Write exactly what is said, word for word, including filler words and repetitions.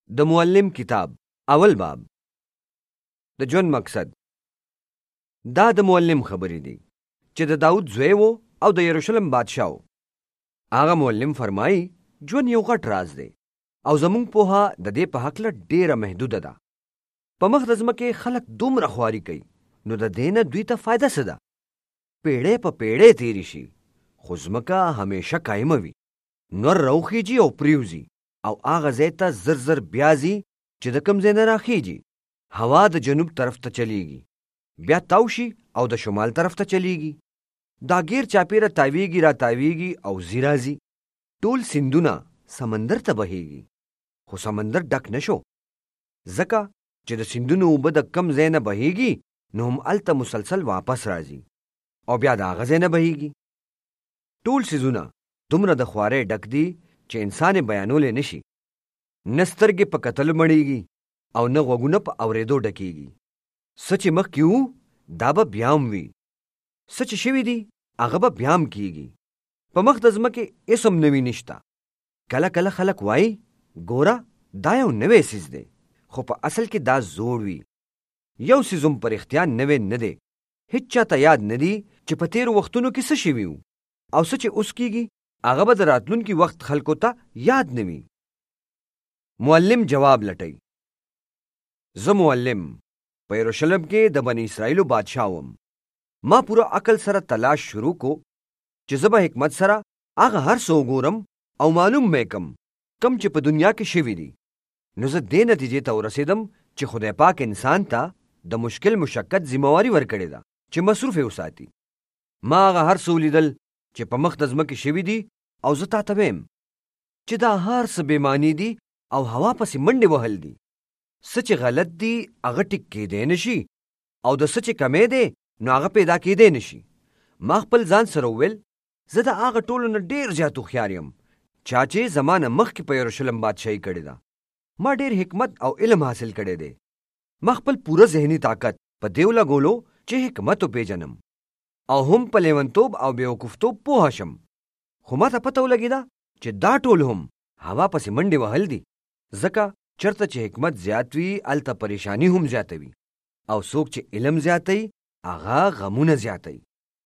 د معلم کتاب اول باب. د ژوند مقصد. دا د معلم خبرې دي چې د داود زوی و او د یروشلم بادشاه و. هغه معلم فرمایي ژوند یو غټ راز دی او زموږ پوهه د دې په هکله ډېره محدوده ده. په مخ د ځمکې خلک دومره خواري کوي نو د دې نه دوی ته فایده څه ده؟ پیړۍ په پیړۍ تېرې شي خو ځمکه همیشه قایمه وي. نور راوخیږي او پریوځي او هغه ځای ته زر زر بیا ځي چې د کوم ځای نه راخیږي. هوا د جنوب طرف ته چلیږي، بیا تاو شي او د شمال طرف ته چلیږي. دا غیر چاپیره تاویږي را تاویږي او ځي راځي. ټول سیندونه سمندر ته بهیږي خو سمندر ډک نشو، ځکه چې د سیندونو اوبه د کم ځای نه بهیږي نو هم هلته مسلسل واپس راځي او بیا د هغه ځای نه بهیږي. ټول څیزونه دومره د خوارۍ ډک دي چې انسان یې بیانولی نشي. نه سترګې په کتلو مړېږي او نه غوږونه په اورېدو ډکېږي. څه چې مخکې وو دا به بیا هم وي، څه چې شوي دي هغه به بیا هم کېږي. په مخ د ځمکې هېڅ هم نوي نشته. کله کله خلک وایي ګوره دا یو نوی څیز دی، خو په اصل کې دا زوړ وي. یو څیز هم په رښتیا نوی نه دی. هېڅ چاته یاد نه دي چې په تېرو وختونو کې څه شوي وو او څه چې اوس کېږي هغه به د راتلونکي وخت خلکو ته یاد نه وي. معلم جواب لټوي. زه معلم په یروشلم کې د بني اسرائیلو بادشاه وم. ما پوره عقل سره تلاش شروع کو چې زه به حکمت سره هغه هر څه وګورم او معلوم مې کم کم چې په دنیا کې شوي دي. نو زه دې نتیجې ته ورسېدم چې خدای پاک انسان ته د مشکل مشقت ذمہواري ورکړې ده چې مصروف یې وساتي. ما هغه هر څه ولیدل چې په مخ د ځمکې شوي دي او زه تا ته ویم چې دا هر څه بېمعنی دي او هوا پسې منډې وهل دي. څه چې غلط دي هغه ټیک کېدی نه شي او د څه چې کمی دی نو هغه پیدا کېدی نه شي. ما خپل ځان سره وویل زه د هغه ټولو نه ډېر زیات هوښیار یم چا چې زما نه مخکې په یروشلم بادشاهي کړې ده. ما ډېر حکمت او علم حاصل کړی دی. ما خپل پوره ذهني طاقت په دې ولګولو چې حکمت وپېژنم او هم په لیونتوب او بېوقوفتوب پوه شم. خو ما ته پته ولګېده چې دا ټول هم هوا پسې منډې وهل دي، ځکه چېرته چې حکمت زیات وي هلته پریشاني هم زیاته وي او څوک چې علم زیاتوي هغه غمونه زیاتوي.